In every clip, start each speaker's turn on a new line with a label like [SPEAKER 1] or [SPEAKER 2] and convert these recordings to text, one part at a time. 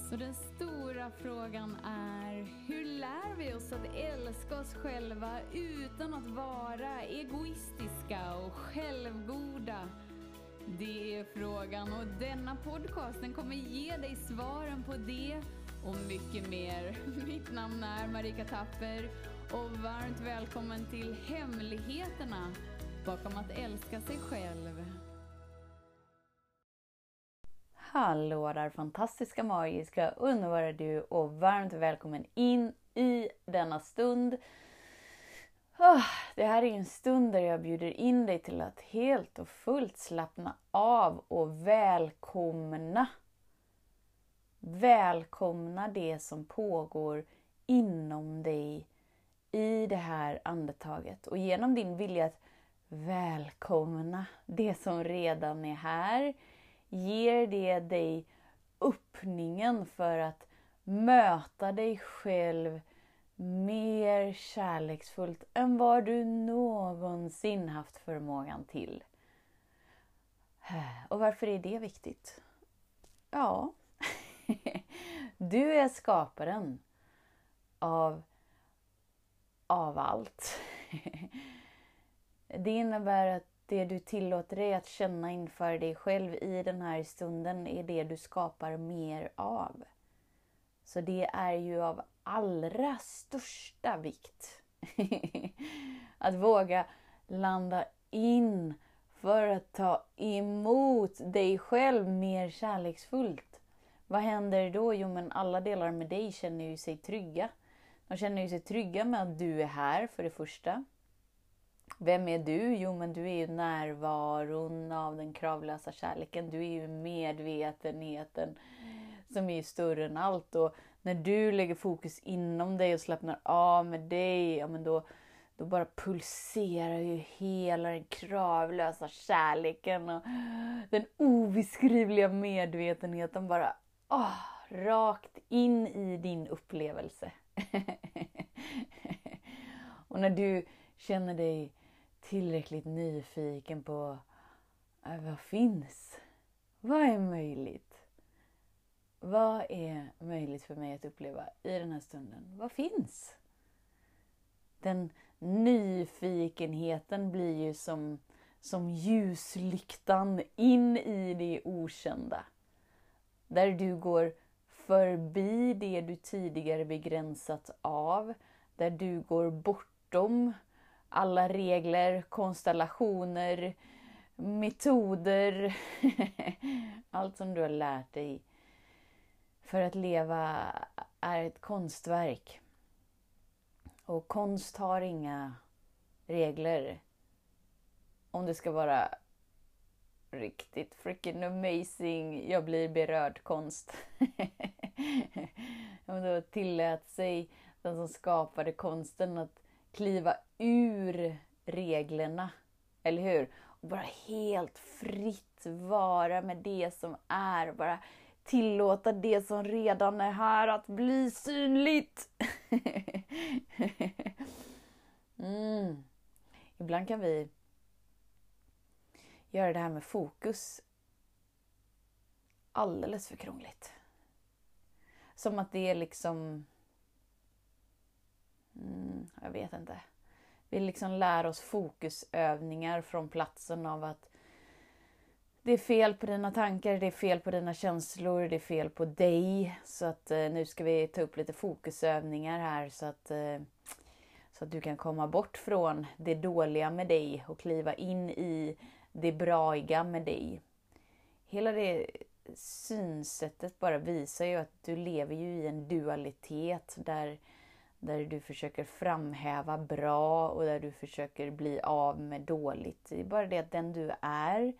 [SPEAKER 1] Så den stora frågan är, hur lär vi oss att älska oss själva utan att vara egoistiska och självgoda? Det är frågan, och denna podcasten kommer ge dig svaren på det och mycket mer. Mitt namn är Marika Tapper och varmt välkommen till Hemligheterna bakom att älska sig själv.
[SPEAKER 2] Hallå där fantastiska, magiska, underbara du och varmt välkommen in i denna stund. Det här är en stund där jag bjuder in dig till att helt och fullt slappna av och välkomna det som pågår inom dig i det här andetaget. Och genom din vilja att välkomna det som redan är här, ger det dig öppningen för att möta dig själv mer kärleksfullt än vad du någonsin haft förmågan till. Och varför är det viktigt? Ja, du är skaparen av allt. Det innebär att det du tillåter dig att känna inför dig själv i den här stunden är det du skapar mer av. Så det är ju av allra största vikt att våga landa in för att ta emot dig själv mer kärleksfullt. Vad händer då? Jo, men alla delar med dig känner ju sig trygga. De känner ju sig trygga med att du är här för det första. Vem är du? Jo, men du är ju närvaron av den kravlösa kärleken. Du är ju medvetenheten som är ju större än allt. Och när du lägger fokus inom dig och slappnar av med dig, ja, men då bara pulserar ju hela den kravlösa kärleken och den obeskrivliga medvetenheten bara rakt in i din upplevelse. Och när du känner dig tillräckligt nyfiken på vad finns? Vad är möjligt? Vad är möjligt för mig att uppleva i den här stunden? Vad finns? Den nyfikenheten blir ju som ljuslyktan in i det okända. Där du går förbi det du tidigare begränsat av. Där du går bortom alla regler, konstellationer, metoder, allt som du har lärt dig. För att leva är ett konstverk. Och konst har inga regler. Om det ska vara riktigt freaking amazing, jag blir berörd konst. Då tillät sig den som skapade konsten att kliva ur reglerna, eller hur? Och bara helt fritt vara med det som är, bara tillåta det som redan är här att bli synligt. Ibland kan vi göra det här med fokus alldeles för krångligt. Som att det är liksom, jag vet inte. Vi liksom lär oss fokusövningar från platsen av att det är fel på dina tankar, det är fel på dina känslor, det är fel på dig. Så att nu ska vi ta upp lite fokusövningar här så att du kan komma bort från det dåliga med dig och kliva in i det braiga med dig. Hela det synsättet bara visar ju att du lever ju i en dualitet där du försöker framhäva bra och där du försöker bli av med dåligt. Det är bara det att den du är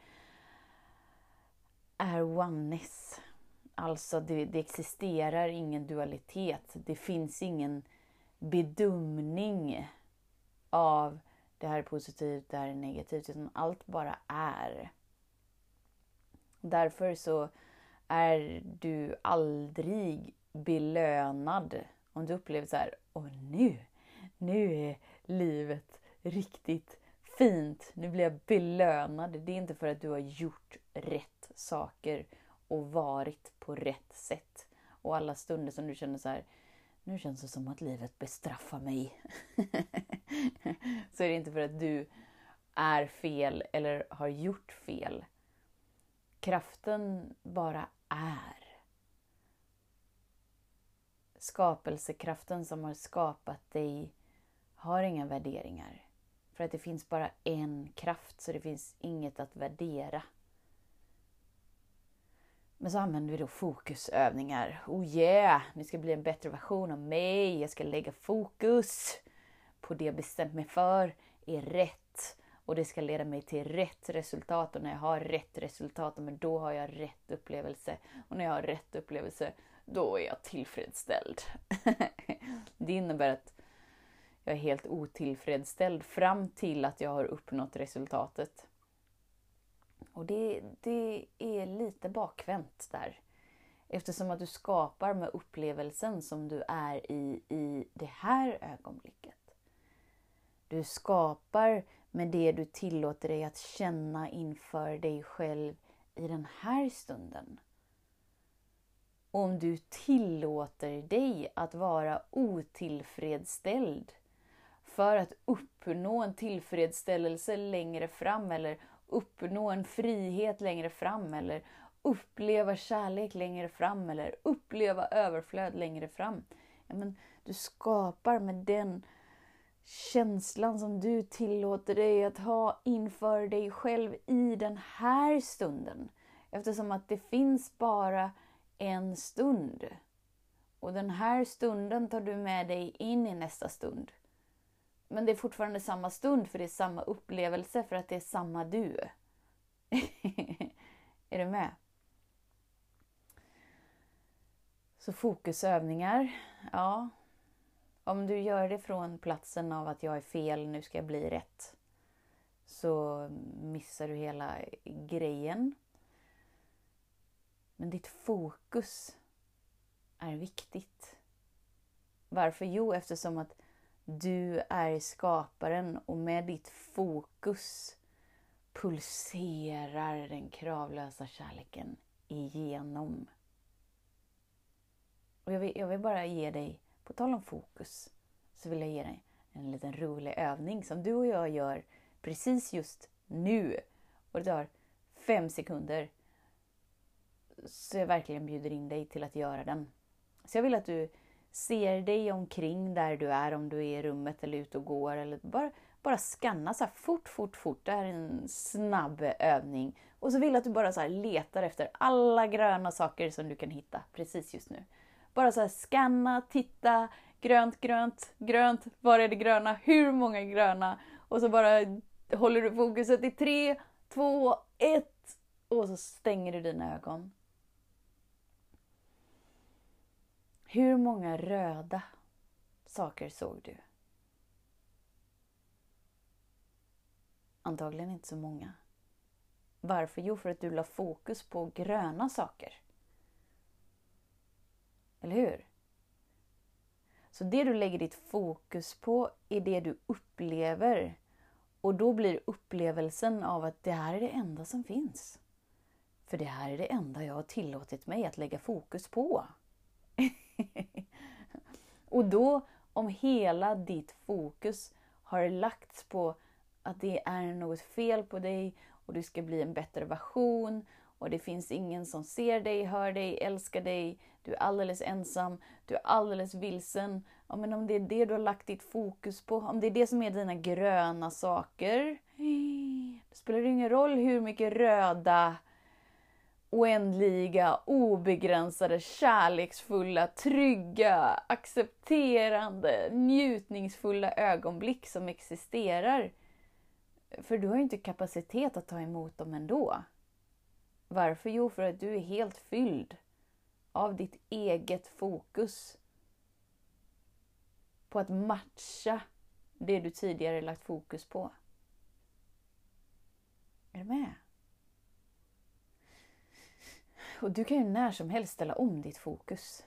[SPEAKER 2] oneness. Alltså det existerar ingen dualitet. Det finns ingen bedömning av det här är positivt, det här är negativt, utan allt bara är. Därför så är du aldrig belönad om du upplever så här, nu är livet riktigt fint, nu blir jag belönad. Det är inte för att du har gjort rätt saker och varit på rätt sätt Och alla stunder som du känner så här, nu känns det som att livet bestraffar mig. Så är det inte för att du är fel eller har gjort fel. Kraften bara är. Skapelsekraften som har skapat dig har inga värderingar. För att det finns bara en kraft, så det finns inget att värdera. Men så använder vi då fokusövningar. Oh yeah, nu ska bli en bättre version av mig. Jag ska lägga fokus på det jag bestämt mig för är rätt. Och det ska leda mig till rätt resultat. Och när jag har rätt resultat, men då har jag rätt upplevelse. Och när jag har rätt upplevelse, då är jag tillfredsställd. Det innebär att jag är helt otillfredsställd fram till att jag har uppnått resultatet. Och det är lite bakvänt där. Eftersom att du skapar med upplevelsen som du är i det här ögonblicket. Du skapar med det du tillåter dig att känna inför dig själv i den här stunden. Om du tillåter dig att vara otillfredsställd för att uppnå en tillfredsställelse längre fram, eller uppnå en frihet längre fram, eller uppleva kärlek längre fram, eller uppleva överflöd längre fram. Ja, men du skapar med den känslan som du tillåter dig att ha inför dig själv i den här stunden. Eftersom att det finns bara en stund. Och den här stunden tar du med dig in i nästa stund. Men det är fortfarande samma stund, för det är samma upplevelse, för att det är samma du. Är du med? Så fokusövningar, ja. Om du gör det från platsen av att jag är fel, nu ska jag bli rätt, så missar du hela grejen. Men ditt fokus är viktigt. Varför? Jo, eftersom att du är skaparen, och med ditt fokus pulserar den kravlösa kärleken igenom. Och jag vill bara ge dig, på tal om fokus, så vill jag ge dig en liten rolig övning som du och jag gör precis just nu. Och det tar 5 sekunder. Så jag verkligen bjuder in dig till att göra den. Så jag vill att du ser dig omkring där du är, om du är i rummet eller ute och går, eller bara skanna så här fort. Det här är en snabb övning. Och så vill jag att du bara så här letar efter alla gröna saker som du kan hitta precis just nu. Bara så här skanna, titta, grönt, var är det gröna, hur många gröna? Och så bara håller du fokuset i 3, 2, 1 och så stänger du dina ögon. Hur många röda saker såg du? Antagligen inte så många. Varför? Jo, för att du la fokus på gröna saker. Eller hur? Så det du lägger ditt fokus på är det du upplever. Och då blir upplevelsen av att det här är det enda som finns. För det här är det enda jag har tillåtit mig att lägga fokus på. Och då, om hela ditt fokus har lagts på att det är något fel på dig och du ska bli en bättre version, och det finns ingen som ser dig, hör dig, älskar dig, du är alldeles ensam, du är alldeles vilsen. Ja, men om det är det du har lagt ditt fokus på, om det är det som är dina gröna saker, då spelar det ingen roll hur mycket röda, oändliga, obegränsade, kärleksfulla, trygga, accepterande, njutningsfulla ögonblick som existerar. För du har ju inte kapacitet att ta emot dem ändå. Varför? Jo, för att du är helt fylld av ditt eget fokus på att matcha det du tidigare lagt fokus på. Är du med? Och du kan ju när som helst ställa om ditt fokus.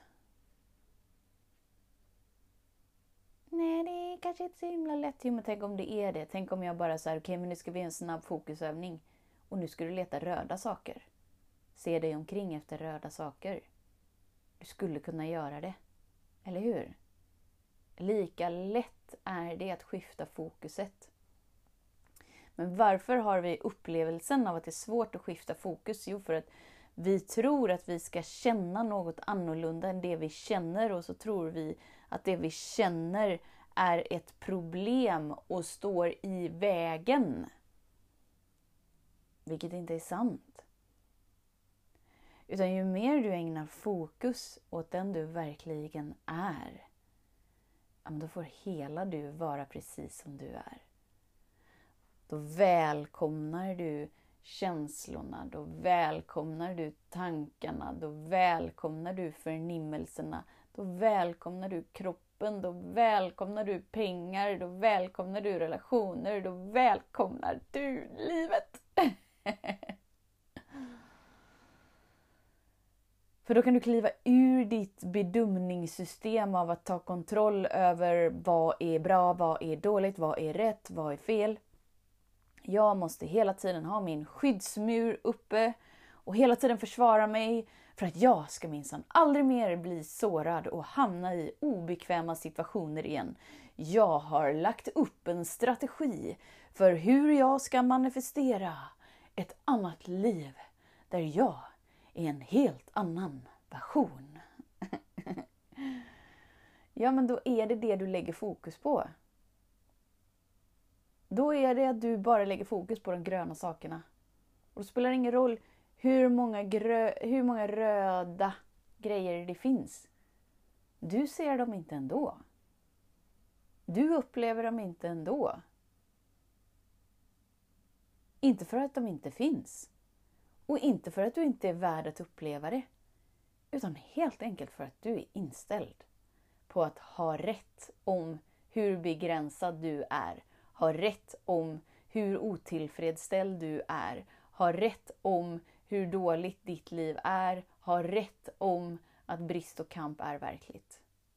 [SPEAKER 2] Nej, det är kanske inte så himla lätt. Jo, men tänk om det är det. Tänk om jag bara så här, okej, men nu ska vi göra en snabb fokusövning. Och nu ska du leta röda saker. Se dig omkring efter röda saker. du skulle kunna göra det. Eller hur? Lika lätt är det att skifta fokuset. Men varför har vi upplevelsen av att det är svårt att skifta fokus? Jo, för att vi tror att vi ska känna något annorlunda än det vi känner. Och så tror vi att det vi känner är ett problem och står i vägen. Vilket inte är sant. Utan ju mer du ägnar fokus åt den du verkligen är, då får hela du vara precis som du är. Då välkomnar du känslorna, då välkomnar du tankarna, då välkomnar du förnimmelserna, då välkomnar du kroppen, då välkomnar du pengar, då välkomnar du relationer, då välkomnar du livet. För då kan du kliva ur ditt bedömningssystem av att ta kontroll över vad är bra, vad är dåligt, vad är rätt, vad är fel. Jag måste hela tiden ha min skyddsmur uppe och hela tiden försvara mig för att jag ska minsann aldrig mer bli sårad och hamna i obekväma situationer igen. Jag har lagt upp en strategi för hur jag ska manifestera ett annat liv där jag är en helt annan version. Ja, men då är det du lägger fokus på. Då är det att du bara lägger fokus på de gröna sakerna. Och det spelar ingen roll hur många röda grejer det finns. Du ser dem inte ändå. Du upplever dem inte ändå. Inte för att de inte finns. Och inte för att du inte är värd att uppleva det. Utan helt enkelt för att du är inställd på att ha rätt om hur begränsad du är. Ha rätt om hur otillfredsställd du är. Ha rätt om hur dåligt ditt liv är. Ha rätt om att brist och kamp är verkligt.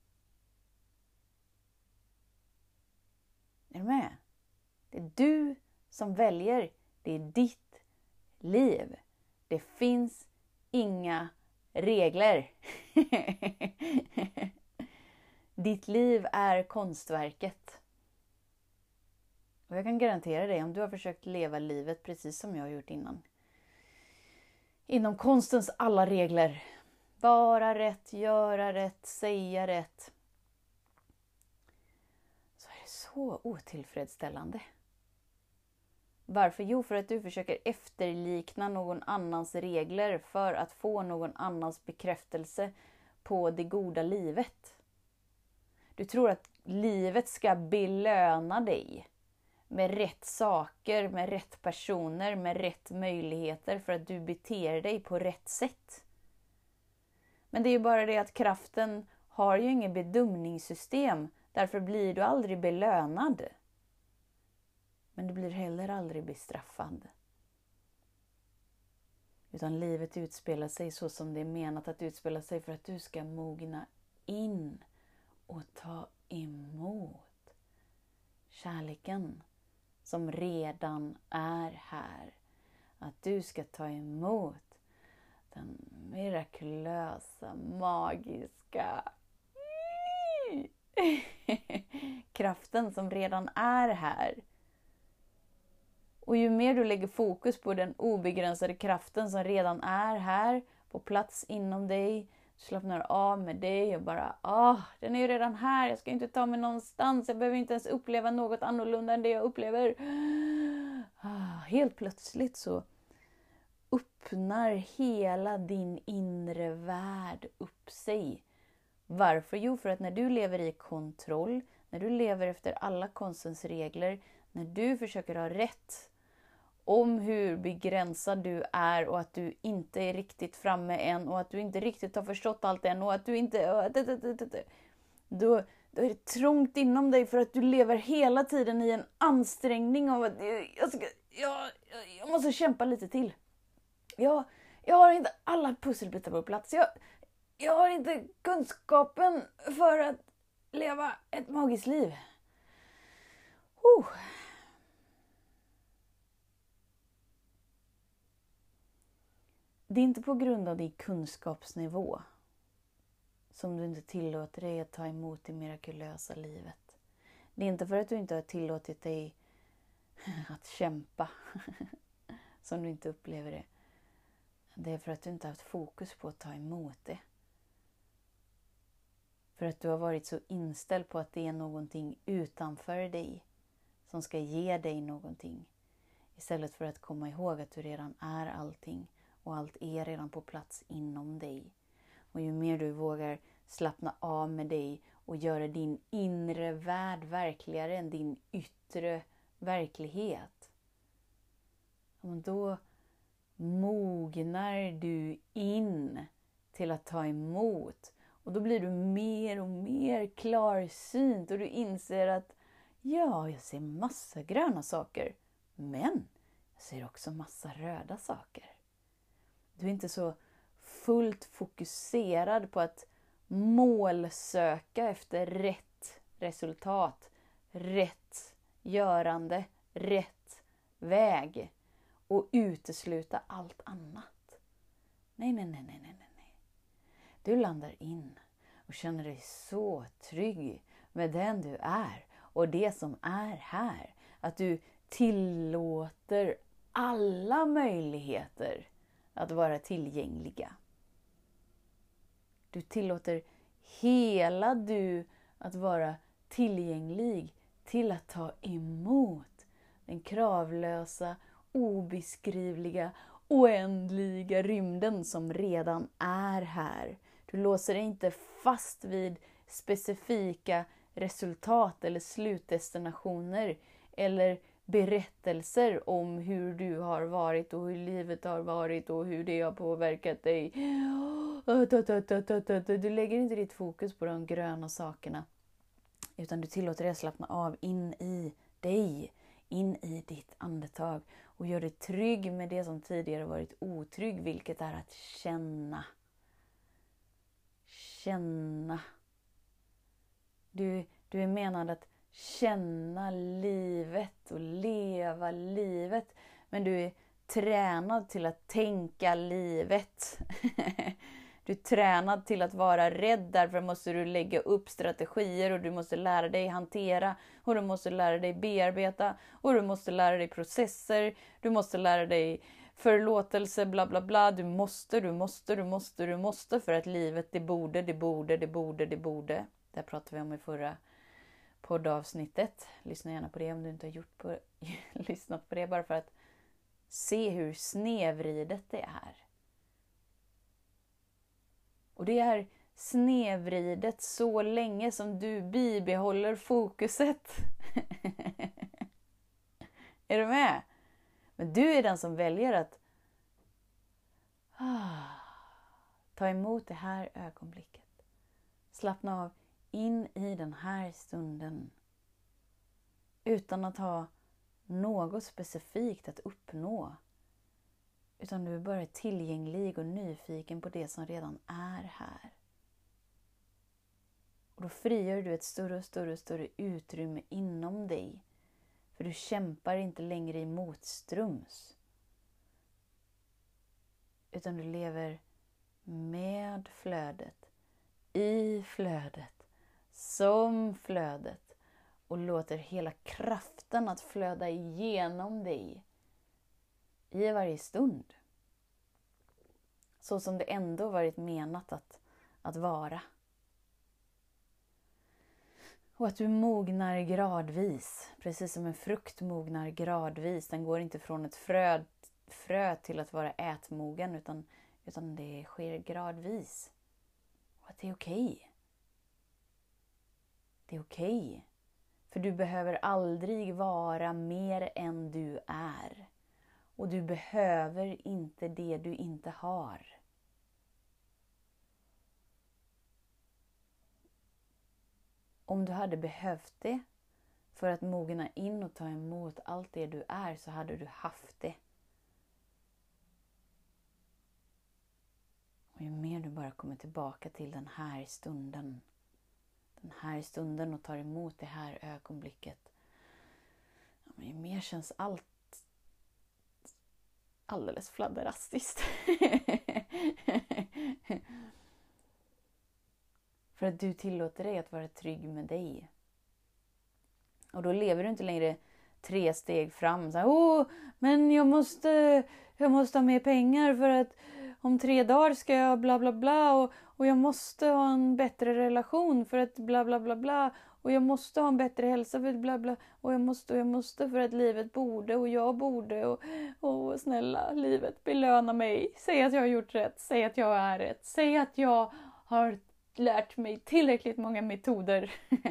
[SPEAKER 2] Är du med? Det är du som väljer. Det är ditt liv. Det finns inga regler. Ditt liv är konstverket. Och jag kan garantera dig, om du har försökt leva livet precis som jag har gjort innan. Inom konstens alla regler. Vara rätt, göra rätt, säga rätt. Så är det så otillfredsställande. Varför? Jo, för att du försöker efterlikna någon annans regler för att få någon annans bekräftelse på det goda livet. Du tror att livet ska belöna dig med rätt saker, med rätt personer, med rätt möjligheter för att du beter dig på rätt sätt. Men det är ju bara det att kraften har ju inget bedömningssystem, därför blir du aldrig belönad. Men du blir heller aldrig bestraffad. Utan livet utspelar sig så som det är menat att utspela sig för att du ska mogna in och ta emot kärleken som redan är här. Att du ska ta emot den mirakulösa, magiska kraften som redan är här. Och ju mer du lägger fokus på den obegränsade kraften som redan är här, på plats inom dig, du slappnar av med dig och bara, den är ju redan här, jag ska inte ta mig någonstans, jag behöver inte ens uppleva något annorlunda än det jag upplever. Helt plötsligt så öppnar hela din inre värld upp sig. Varför? Jo, för att när du lever i kontroll, när du lever efter alla konstens regler, när du försöker ha rätt om hur begränsad du är och att du inte är riktigt framme än och att du inte riktigt har förstått allt än och att du inte... Då är det trångt inom dig för att du lever hela tiden i en ansträngning av att jag måste kämpa lite till. Jag har inte alla pusselbitar på plats. Jag har inte kunskapen för att leva ett magiskt liv. Det är inte på grund av din kunskapsnivå som du inte tillåter dig att ta emot det mirakulösa livet. Det är inte för att du inte har tillåtit dig att kämpa som du inte upplever det. Det är för att du inte har haft fokus på att ta emot det. För att du har varit så inställd på att det är någonting utanför dig som ska ge dig någonting. Istället för att komma ihåg att du redan är allting och allt är redan på plats inom dig. Och ju mer du vågar slappna av med dig och göra din inre värld verkligare än din yttre verklighet. Då mognar du in till att ta emot. Och då blir du mer och mer klarsynt och du inser att jag ser massa gröna saker. Men jag ser också massa röda saker. Du är inte så fullt fokuserad på att målsöka efter rätt resultat, rätt görande, rätt väg och utesluta allt annat. Nej. Du landar in och känner dig så trygg med den du är och det som är här. Att du tillåter alla möjligheter att vara tillgängliga. Du tillåter hela du att vara tillgänglig till att ta emot den kravlösa, obeskrivliga, oändliga rymden som redan är här. Du låser dig inte fast vid specifika resultat eller slutdestinationer eller berättelser om hur du har varit och hur livet har varit och hur det har påverkat dig. Du lägger inte ditt fokus på de gröna sakerna utan du tillåter dig att slappna av in i dig, in i ditt andetag och gör dig trygg med det som tidigare varit otrygg, vilket är att känna. Känna. Du är menad att känna livet och leva livet. Men du är tränad till att tänka livet. Du är tränad till att vara rädd. Därför måste du lägga upp strategier och du måste lära dig hantera. Och du måste lära dig bearbeta. Och du måste lära dig processer. Du måste lära dig förlåtelse, bla bla bla. Du måste. För att livet, det borde. Det pratade vi om i förra poddavsnittet. Lyssna gärna på det om du inte har lyssnat på det. Bara för att se hur snedvridet det är. Och det är snedvridet så länge som du bibehåller fokuset. Är du med? Men du är den som väljer att ta emot det här ögonblicket. Slappna av in i den här stunden. Utan att ha något specifikt att uppnå. Utan du är bara tillgänglig och nyfiken på det som redan är här. Och då frigör du ett större utrymme inom dig. För du kämpar inte längre i motströms. Utan du lever med flödet. I flödet. Som flödet. Och låter hela kraften att flöda igenom dig. I varje stund. Så som det ändå varit menat att vara. Och att du mognar gradvis. Precis som en frukt mognar gradvis. Den går inte från ett frö till att vara ätmogen. Utan det sker gradvis. Och att det är okej. Det är okej. För du behöver aldrig vara mer än du är. Och du behöver inte det du inte har. Om du hade behövt det för att mogna in och ta emot allt det du är, så hade du haft det. Och ju mer du bara kommer tillbaka till den här stunden och tar emot det här ögonblicket, ju mer känns allt alldeles fladderastiskt. För att du tillåter dig att vara trygg med dig. Och då lever du inte längre 3 steg fram. Så här, men jag måste ha mer pengar för att om 3 dagar ska jag bla bla bla. Och jag måste ha en bättre relation för att bla bla bla bla. Och jag måste ha en bättre hälsa för att bla bla. Och jag måste för att livet borde och jag borde. Och snälla, livet belöna mig. Säg att jag har gjort rätt. Säg att jag är rätt. Säg att jag har lärt mig tillräckligt många metoder.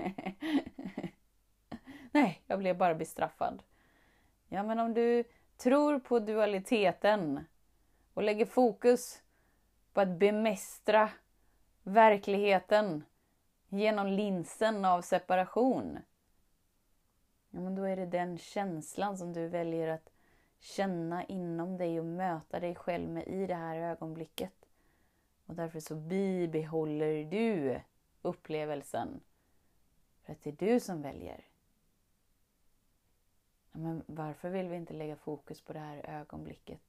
[SPEAKER 2] Nej, jag blev bara bestraffad. Ja, men om du tror på dualiteten och lägger fokus på att bemästra verkligheten genom linsen av separation. Ja, men då är det den känslan som du väljer att känna inom dig och möta dig själv med i det här ögonblicket. Och därför så bibehåller du upplevelsen. För att det är du som väljer. Ja, men varför vill vi inte lägga fokus på det här ögonblicket?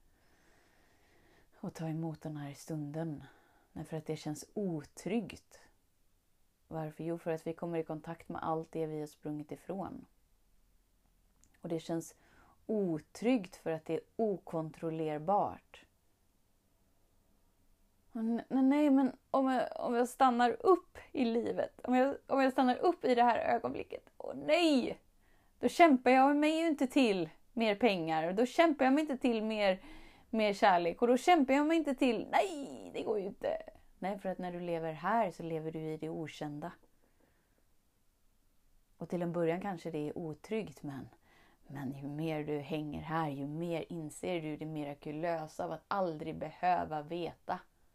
[SPEAKER 2] Och ta emot den här stunden. Nej, för att det känns otryggt. Varför? Jo, för att vi kommer i kontakt med allt det vi har sprungit ifrån. Och det känns otryggt för att det är okontrollerbart. Nej, men om jag stannar upp i livet. Om jag stannar upp i det här ögonblicket. Nej! Då kämpar jag mig ju inte till mer pengar. Då kämpar jag mig inte till mer kärlek. Och då kämpar jag mig inte till... Nej, det går ju inte. Nej, för att när du lever här så lever du i det okända. Och till en början kanske det är otryggt. Men ju mer du hänger här, ju mer inser du det mirakulösa av att aldrig behöva veta.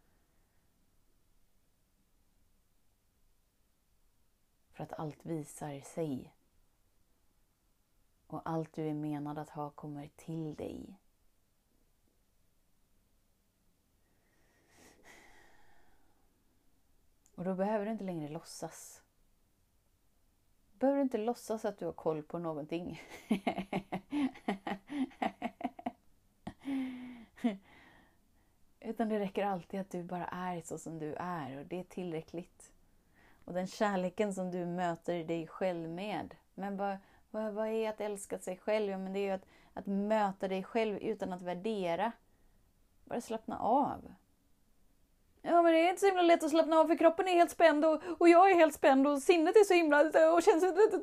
[SPEAKER 2] För att allt visar sig. Och allt du är menad att ha kommer till dig. Och då behöver du inte längre låtsas. Behöver du inte låtsas att du har koll på någonting. Utan det räcker alltid att du bara är så som du är. Och det är tillräckligt. Och den kärleken som du möter dig själv med. Men vad är att älska sig själv? Ja, men det är ju att möta dig själv utan att värdera. Bara slappna av. Ja, men det är inte så himla lätt att slappna av för kroppen är helt spänd och jag är helt spänd och sinnet är så himla och känns...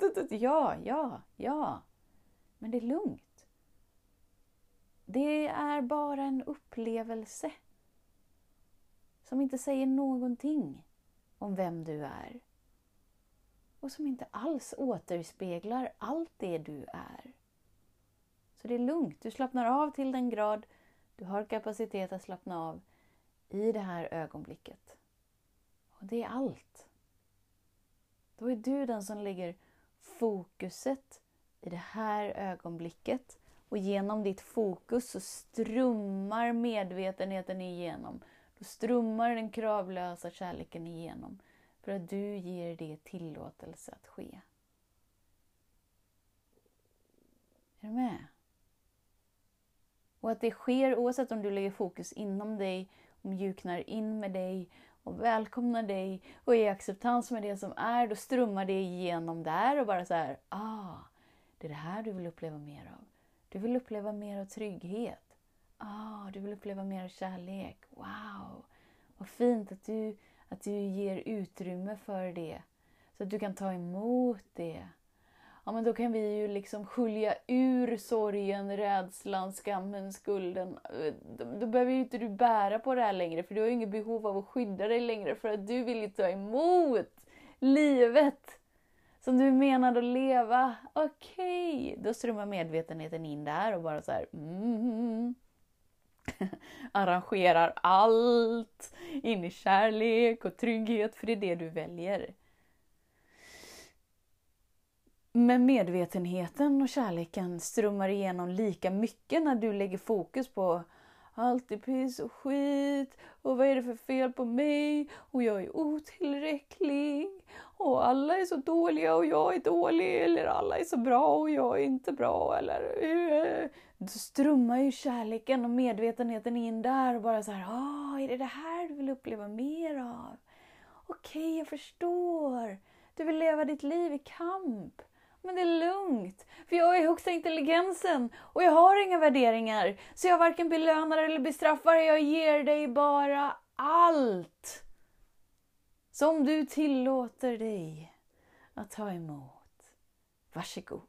[SPEAKER 2] Ja. Men det är lugnt. Det är bara en upplevelse som inte säger någonting om vem du är. Och som inte alls återspeglar allt det du är. Så det är lugnt. Du slappnar av till den grad du har kapacitet att slappna av i det här ögonblicket. Och det är allt. Då är du den som lägger fokuset i det här ögonblicket. Och genom ditt fokus så strömmar medvetenheten igenom. Då strömmar den kravlösa kärleken igenom. För att du ger det tillåtelse att ske. Är du med? Och att det sker oavsett om du lägger fokus inom dig, och mjuknar in med dig och välkomnar dig och är i acceptans med det som är, då strömmar det igenom där och bara så här, det är det här du vill uppleva mer av. Du vill uppleva mer av trygghet. Du vill uppleva mer av kärlek. Wow, vad fint att du ger utrymme för det. Så att du kan ta emot det. Ja, men då kan vi ju liksom skölja ur sorgen, rädslan, skammen, skulden. Då behöver ju inte du bära på det här längre. För du har ju inget behov av att skydda dig längre. För att du vill ju ta emot livet som du menade att leva. Okej. Då strömmar medvetenheten in där och bara så här... arrangerar allt in i kärlek och trygghet. För det är det du väljer. Men medvetenheten och kärleken strömmar igenom lika mycket när du lägger fokus på allt är piss och skit och vad är det för fel på mig och jag är otillräcklig och alla är så dåliga och jag är dålig eller alla är så bra och jag är inte bra eller då strömmar ju kärleken och medvetenheten in där och bara så här, är det här du vill uppleva mer av? Okej, jag förstår. Du vill leva ditt liv i kamp. Men det är lugnt, för jag är högsta intelligensen och jag har inga värderingar. Så jag varken belönar eller bestraffar, jag ger dig bara allt. Som du tillåter dig att ta emot. Varsågod.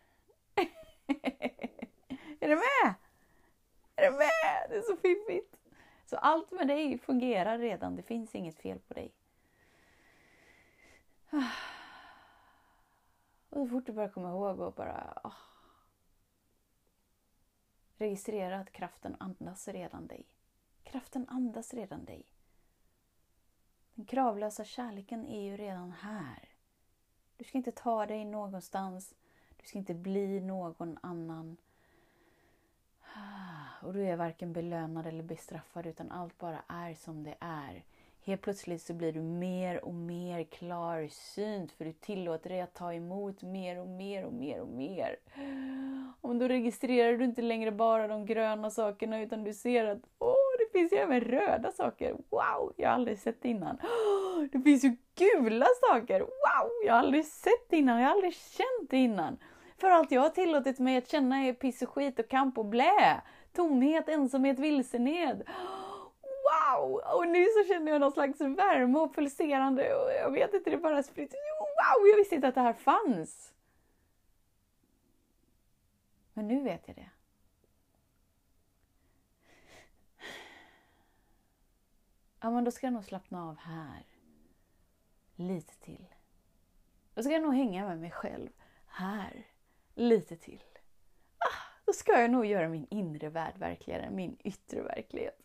[SPEAKER 2] Är du med? Är du med? Det är så fiffigt. Så allt med dig fungerar redan, det finns inget fel på dig. Och så fort du börjar komma ihåg och bara registrera att kraften andas redan dig. Kraften andas redan dig. Den kravlösa kärleken är ju redan här. Du ska inte ta dig någonstans. Du ska inte bli någon annan. Och du är varken belönad eller bestraffad, utan allt bara är som det är. Helt plötsligt så blir du mer och mer klarsynt, för du tillåter dig att ta emot mer och mer och mer och mer. Och då registrerar du inte längre bara de gröna sakerna, utan du ser att det finns ju även röda saker. Wow, jag har aldrig sett innan. Det finns ju gula saker. Wow, jag har aldrig sett innan, jag har aldrig känt innan. För allt jag har tillåtit mig att känna är piss och skit och kamp och blä. Tomhet, ensamhet, vilsenhet. Wow! Och nu så känner jag någon slags värme och pulserande. Och jag vet inte, det bara spritt. Wow, jag visste inte att det här fanns. Men nu vet jag det. Ja, men då ska jag nog slappna av här. Lite till. Då ska jag nog hänga med mig själv. Här. Lite till. Då ska jag nog göra min inre värld verkligare än min yttre verklighet.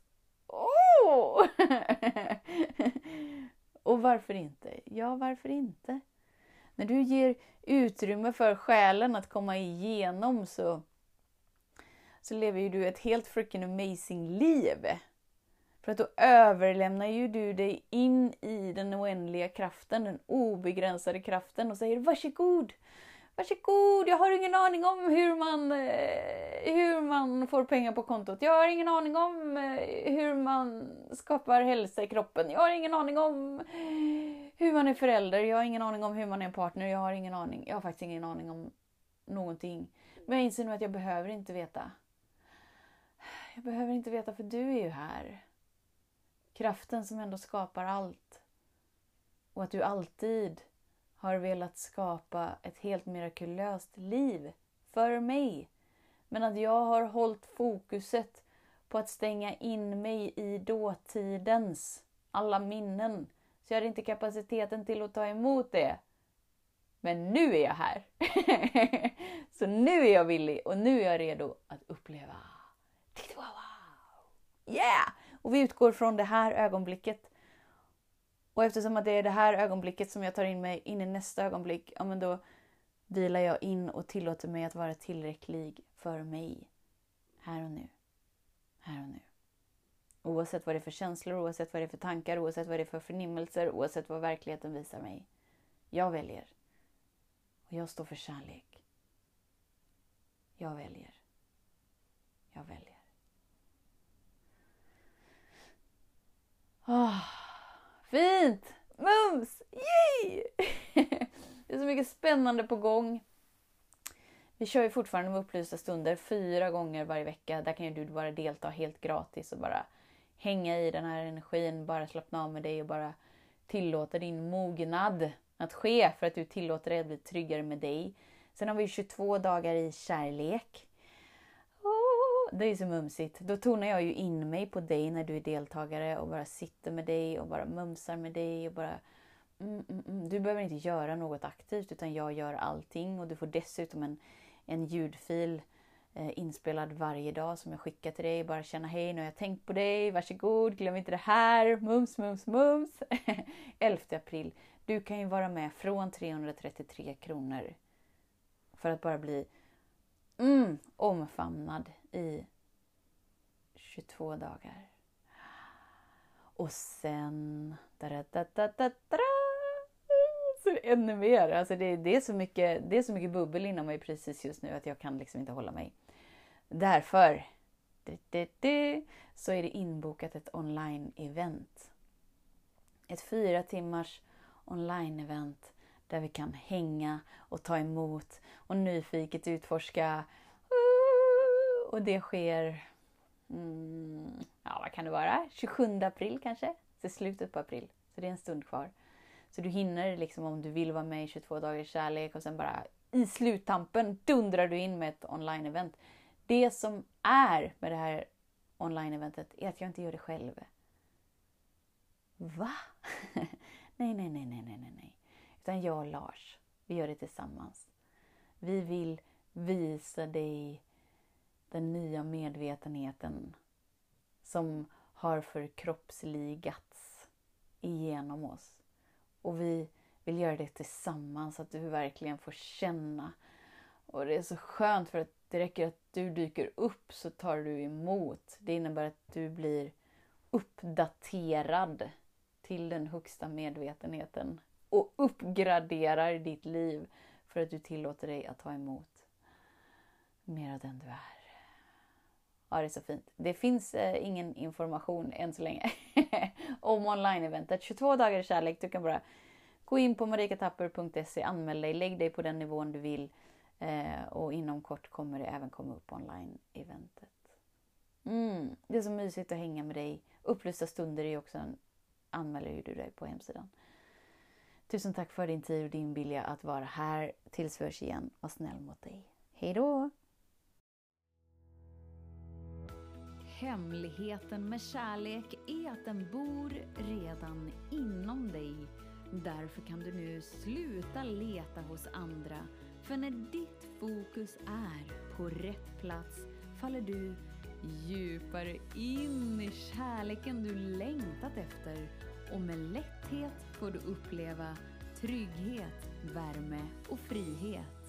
[SPEAKER 2] Och varför inte? Ja, varför inte? När du ger utrymme för själen att komma igenom så lever ju du ett helt freaking amazing liv. För att då överlämnar ju du dig in i den oändliga kraften, den obegränsade kraften, och säger varsågod. Varsågod, jag har ingen aning om hur man får pengar på kontot. Jag har ingen aning om hur man skapar hälsa i kroppen. Jag har ingen aning om hur man är förälder. Jag har ingen aning om hur man är en partner. Jag har faktiskt ingen aning om någonting. Men jag inser nu att jag behöver inte veta. Jag behöver inte veta, för du är ju här. Kraften som ändå skapar allt. Och att du alltid har velat skapa ett helt mirakulöst liv för mig. Men att jag har hållit fokuset på att stänga in mig i dåtidens alla minnen. Så jag hade inte kapaciteten till att ta emot det. Men nu är jag här. Så nu är jag villig och nu är jag redo att uppleva. Yeah! Och vi utgår från det här ögonblicket. Och eftersom att det är det här ögonblicket som jag tar in mig in i nästa ögonblick, ja, men då vilar jag in och tillåter mig att vara tillräcklig för mig. Här och nu. Här och nu. Oavsett vad det är för känslor, oavsett vad det är för tankar, oavsett vad det är för förnimmelser, oavsett vad verkligheten visar mig. Jag väljer. Och jag står för kärlek. Jag väljer. Jag väljer. Fint! Mums! Yay! Det är så mycket spännande på gång. Vi kör ju fortfarande med upplysta stunder 4 gånger varje vecka. Där kan ju du bara delta helt gratis och bara hänga i den här energin. Bara slappna av med dig och bara tillåta din mognad att ske. För att du tillåter dig att bli tryggare med dig. Sen har vi 22 dagar i kärlek. Det är så mumsigt. Då tonar jag ju in mig på dig när du är deltagare och bara sitter med dig och bara mumsar med dig och bara Du behöver inte göra något aktivt, utan jag gör allting, och du får dessutom en ljudfil inspelad varje dag som jag skickar till dig. Bara känna, hej, nu har jag tänkt på dig, varsågod, glöm inte det här, mums, mums, mums. 11 april. Du kan ju vara med från 333 kronor för att bara bli omfamnad i 22 dagar. Och sen så är det ännu mer. Alltså det är så mycket bubbel inom mig precis just nu att jag kan liksom inte hålla mig. Därför så är det inbokat ett online-event. ett 4 timmars online-event där vi kan hänga och ta emot och nyfiket utforska. Och det sker, vad kan det vara? 27 april kanske? Så slutet på april. Så det är en stund kvar. Så du hinner liksom om du vill vara med i 22 dagars kärlek och sen bara i sluttampen dundrar du in med ett online-event. Det som är med det här online-eventet är att jag inte gör det själv. Va? Nej. Utan jag och Lars, vi gör det tillsammans. Vi vill visa dig den nya medvetenheten som har förkroppsligats igenom oss. Och vi vill göra det tillsammans så att du verkligen får känna. Och det är så skönt för att det räcker att du dyker upp så tar du emot. Det innebär att du blir uppdaterad till den högsta medvetenheten. Och uppgraderar ditt liv för att du tillåter dig att ta emot mer av den du är. Ja, det är så fint. Det finns ingen information än så länge om online-eventet. 22 dagar kärlek. Du kan bara gå in på marikatapper.se, anmäl dig, lägg dig på den nivån du vill. Och inom kort kommer det även komma upp online-eventet. Det är så mysigt att hänga med dig. Upplysta stunder är också anmäler du dig på hemsidan. Tusen tack för din tid och din vilja att vara här. Tills vi hörs igen. Var snäll mot dig. Hej då!
[SPEAKER 1] Hemligheten med kärlek är att den bor redan inom dig. Därför kan du nu sluta leta hos andra. För när ditt fokus är på rätt plats faller du djupare in i kärleken du längtat efter. Och med lätthet får du uppleva trygghet, värme och frihet.